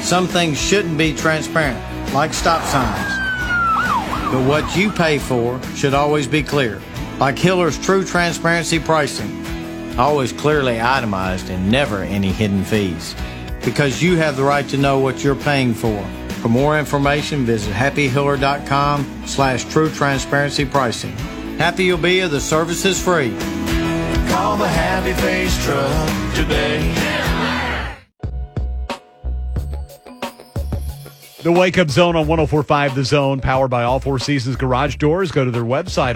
Some things shouldn't be transparent, like stop signs. But what you pay for should always be clear, like Hiller's True Transparency Pricing. Always clearly itemized and never any hidden fees. Because you have the right to know what you're paying for. For more information, visit happyhiller.com/true transparency pricing. Happy you'll be if the service is free. Call the Happy Face Truck today. The Wake Up Zone on 104.5 The Zone, powered by All Four Seasons Garage Doors. Go to their website,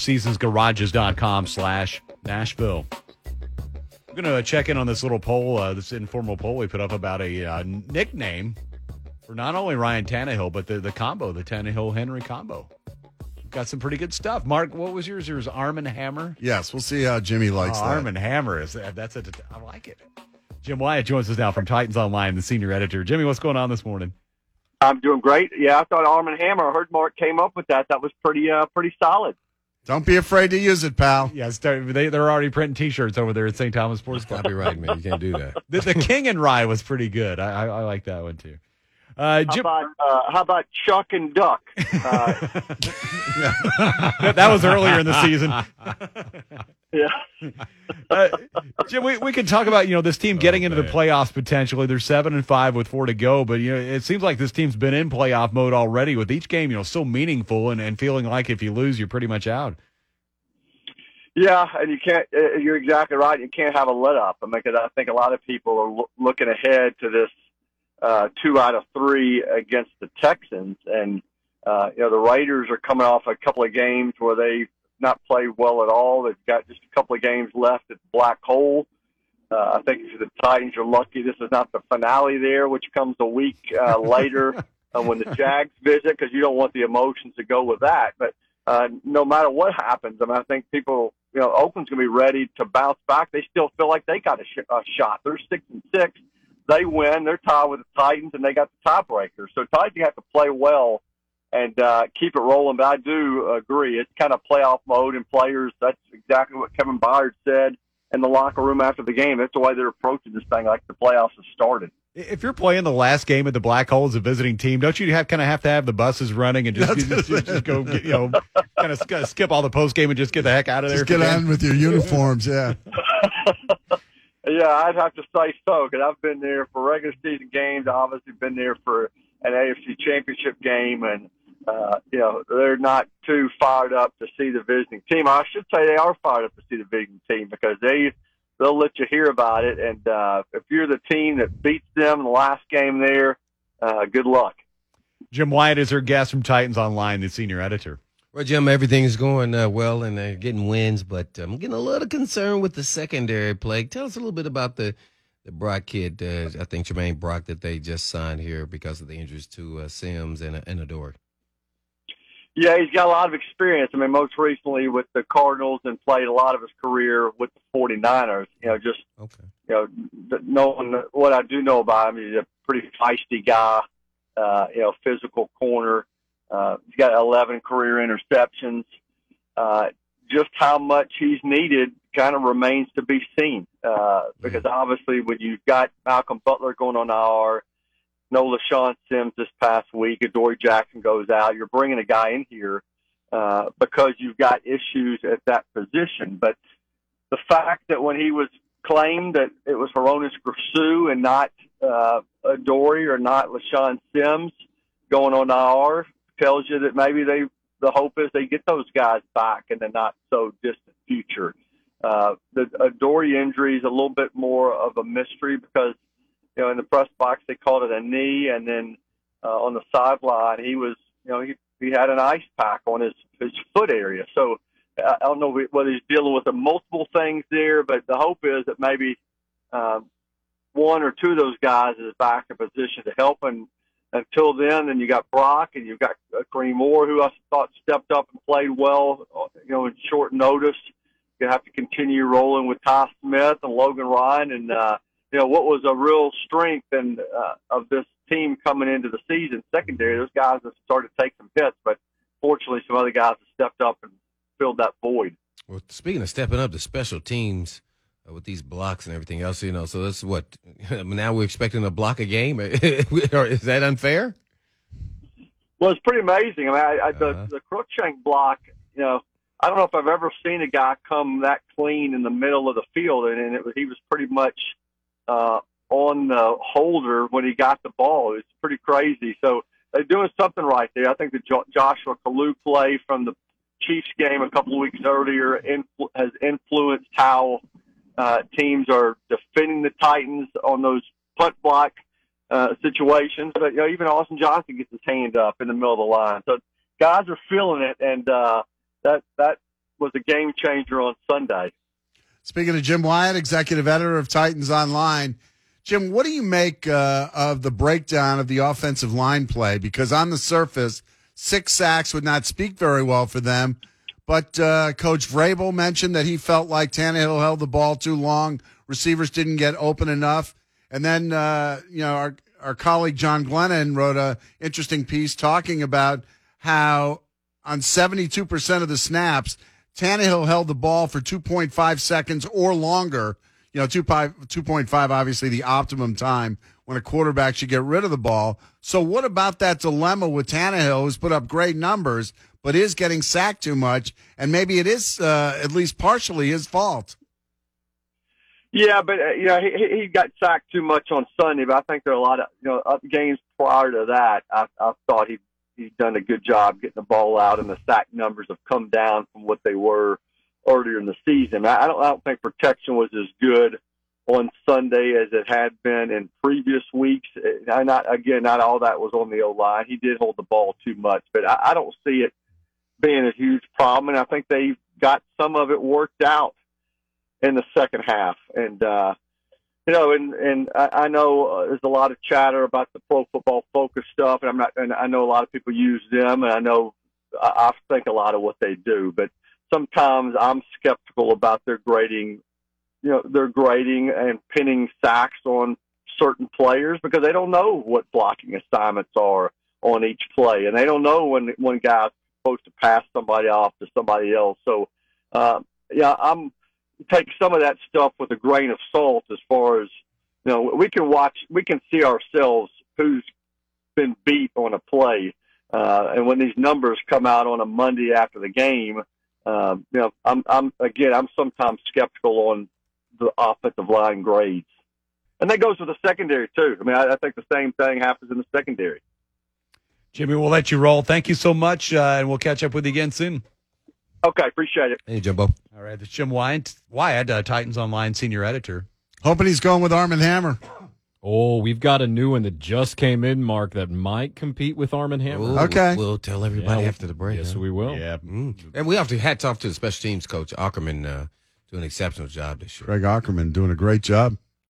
allfourseasonsgarages.com/Nashville. I'm going to check in on this little poll, this informal poll we put up about a nickname for not only Ryan Tannehill, but the combo, the Tannehill-Henry combo. Got some pretty good stuff. Mark, what was yours? Yours Arm and Hammer? Yes, we'll see how Jimmy likes that. Arm and Hammer. I like it. Jim Wyatt joins us now from Titans Online, the senior editor. Jimmy, what's going on this morning? I'm doing great. Yeah, I thought Arm and Hammer. I heard Mark came up with that. That was pretty solid. Don't be afraid to use it, pal. Yeah, they're already printing T-shirts over there at St. Thomas Sports Club. Copyright, man. You can't do that. The King and Rye was pretty good. I like that one, too. Jim, how about Chuck and Duck? That was earlier in the season. Yeah. Jim, we can talk about this team getting into the playoffs potentially. They're 7-5 with 4 to go, but it seems like this team's been in playoff mode already with each game so meaningful and feeling like if you lose, you're pretty much out. Yeah, and you can't. You're exactly right. You can't have a let up. I think a lot of people are looking ahead to this 2 out of 3 against the Texans, and the Raiders are coming off a couple of games where they've not played well at all. They've got just a couple of games left at the Black Hole. I think if the Titans are lucky, this is not the finale there, which comes a week later when the Jags visit, because you don't want the emotions to go with that. But no matter what happens, I think people, Oakland's going to be ready to bounce back. They still feel like they got a shot. They're 6-6. They win. They're tied with the Titans, and they got the tiebreaker. So Titans have to play well and keep it rolling. But I do agree. It's kind of playoff mode, and players, that's exactly what Kevin Byard said in the locker room after the game. That's the way they're approaching this thing, like the playoffs have started. If you're playing the last game at the Black Hole as a visiting team, don't you have to have the buses running and just go, kind of skip all the post game and just get the heck out of there? Just get on with your uniforms, yeah. Yeah, I'd have to say so, because I've been there for regular season games. I've obviously been there for an AFC championship game, and they're not too fired up to see the visiting team. I should say they are fired up to see the visiting team, because they'll let you hear about it. And if you're the team that beats them in the last game there, good luck. Jim Wyatt is our guest from Titans Online, the senior editor. Well, Jim, everything's going well, and they're getting wins, but I'm getting a little concerned with the secondary play. Tell us a little bit about the Brock kid, I think Jermaine Brock, that they just signed here because of the injuries to Sims and Adore. Yeah, he's got a lot of experience. Most recently with the Cardinals, and played a lot of his career with the 49ers. Knowing what I do know about him, he's a pretty feisty guy, physical corner. He's got 11 career interceptions. Just how much he's needed kind of remains to be seen, because obviously when you've got Malcolm Butler going on IR, no LaShawn Sims this past week, Adoree Jackson goes out, you're bringing a guy in here because you've got issues at that position. But the fact that when he was claimed that it was Hronis Grasu and not Adoree or not LaShawn Sims going on IR tells you that maybe the hope is they get those guys back in the not so distant future. The Adoree injury is a little bit more of a mystery, because in the press box they called it a knee, and then on the sideline he was he had an ice pack on his foot area. So I don't know whether he's dealing with the multiple things there, but the hope is that maybe one or two of those guys is back in position to help. And until then you got Brock, and you've got Kareem Moore, who I thought stepped up and played well, in short notice. You have to continue rolling with Ty Smith and Logan Ryan, and what was a real strength of this team coming into the season secondary. Those guys have started to take some hits, but fortunately some other guys have stepped up and filled that void. Well, speaking of stepping up, the special teams with these blocks and everything else, so that's what now we're expecting to block a game. Is that unfair? Well, it's pretty amazing. I mean, the Crookshank block, I don't know if I've ever seen a guy come that clean in the middle of the field, and he was pretty much on the holder when he got the ball. It's pretty crazy. So they're doing something right there. I think the Joshua Kalu play from the Chiefs game a couple of weeks earlier has influenced how teams are defending the Titans on those punt block situations. But even Austin Johnson gets his hand up in the middle of the line. So guys are feeling it, and that was a game changer on Sunday. Speaking of Jim Wyatt, executive editor of Titans Online, Jim, what do you make of the breakdown of the offensive line play? Because on the surface, 6 sacks would not speak very well for them. But Coach Vrabel mentioned that he felt like Tannehill held the ball too long. Receivers didn't get open enough. And then, our colleague John Glennon wrote an interesting piece talking about how on 72% of the snaps, Tannehill held the ball for 2.5 seconds or longer. 2.5, obviously the optimum time when a quarterback should get rid of the ball. So what about that dilemma with Tannehill, who's put up great numbers, but is getting sacked too much, and maybe it is at least partially his fault? Yeah, but he got sacked too much on Sunday. But I think there are a lot of games prior to that. I thought he's done a good job getting the ball out, and the sack numbers have come down from what they were earlier in the season. I don't think protection was as good on Sunday as it had been in previous weeks. Not all that was on the O-line. He did hold the ball too much, but I don't see it being a huge problem, and I think they got some of it worked out in the second half. And and I know there's a lot of chatter about the Pro Football Focus stuff, and I know a lot of people use them, and I think a lot of what they do, but sometimes I'm skeptical about their grading and pinning sacks on certain players because they don't know what blocking assignments are on each play, and they don't know when one guy's supposed to pass somebody off to somebody else. So, I'm take some of that stuff with a grain of salt as far as, we can see ourselves who's been beat on a play. And when these numbers come out on a Monday after the game, I'm sometimes skeptical on the offensive line grades. And that goes with the secondary too. I mean, I think the same thing happens in the secondary. Jimmy, we'll let you roll. Thank you so much, and we'll catch up with you again soon. Okay, appreciate it. Hey, Jumbo. All right, this is Jim Wyatt, Titans Online senior editor. Hoping he's going with Arm & Hammer. Oh, we've got a new one that just came in, Mark, that might compete with Arm & Hammer. Ooh, okay. We'll tell everybody after the break. Yes, huh? we will. Yeah. And we have to hats off to the special teams coach, Ackerman, doing an exceptional job this year. Greg Ackerman doing a great job.